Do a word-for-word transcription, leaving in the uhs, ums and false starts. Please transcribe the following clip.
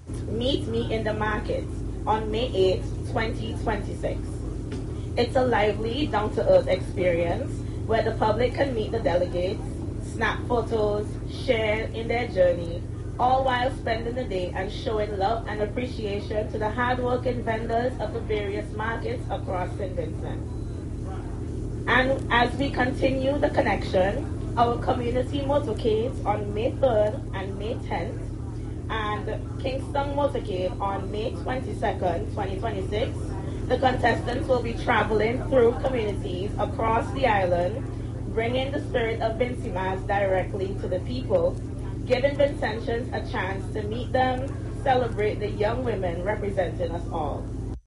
Meet Me in the Market on May eighth, twenty twenty-six. It's a lively, down-to-earth experience where the public can meet the delegates, snap photos, share in their journey, all while spending the day and showing love and appreciation to the hardworking vendors of the various markets across Saint Vincent. And as we continue the connection, our community motorcades on May third and May tenth, and Kingston Motorcade on May twenty-second, twenty twenty-six. The contestants will be traveling through communities across the island, bringing the spirit of Vincimas directly to the people, giving Vincentians a chance to meet them, celebrate the young women representing us all.